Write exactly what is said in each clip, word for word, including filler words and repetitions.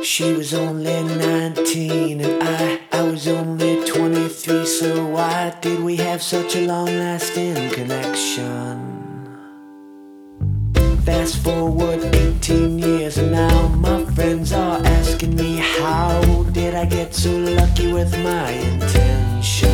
She was only nineteen and I, I was only twenty-three. So why did we have such a long-lasting connection? Fast forward eighteen years and now my friends are asking me, how did I get so lucky with my intentions?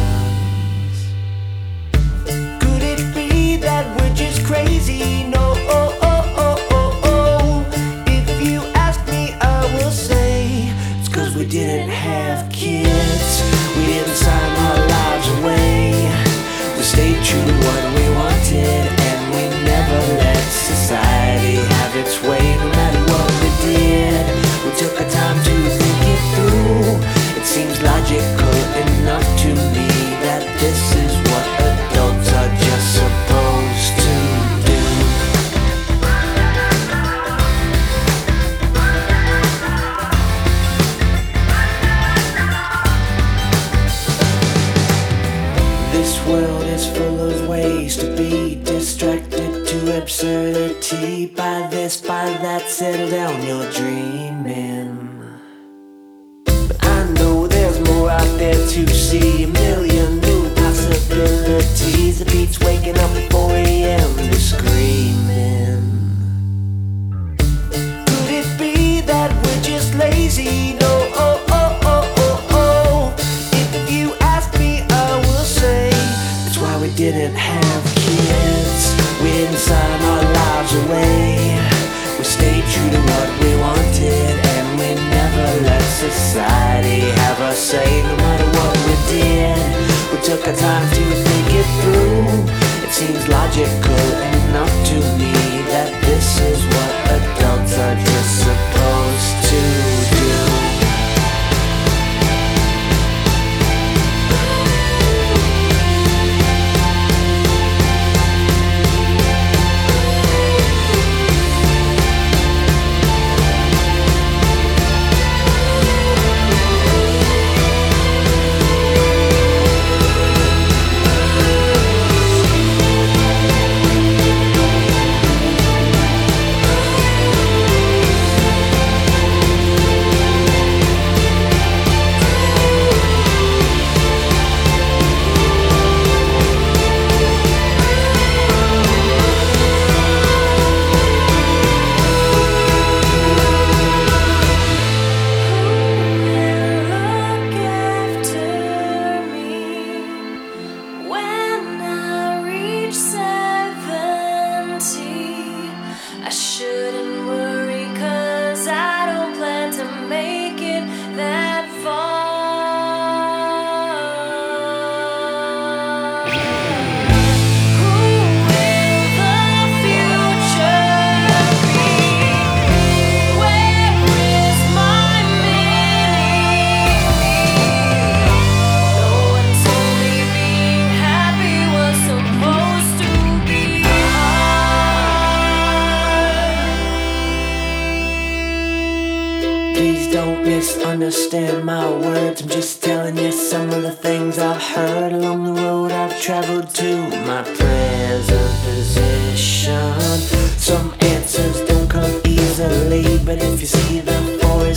Could it be that we're just crazy? No, oh, oh, oh, oh, oh. If you ask me, I will say it's cause we didn't have kids. We didn't sign our lives away. We stayed true to what we wanted, and we never let society have its way. No matter what we did, we took our time to think it through. It seems logical enough to me that this is what adults are just supposed to do. This world is full of ways to be distracted to absurdity. By this, by that, settle down, you're dreaming. But I know there's more out there to see. A million new possibilities. The beats waking up at four a.m. to screaming. Could it be that we're just lazy? No, oh, oh, oh, oh, oh. If you ask me, I will say that's why we didn't have kids. We didn't sign our lives away. We stayed true to what we wanted, and we never let society have a say. No matter what we did, we took our time to think it through. It seems logical enough to me that this is what adults are just supposed to do. Please don't misunderstand my words. I'm just telling you some of the things I've heard along the road I've traveled to my present position. Some answers don't come easily, but if you see the forest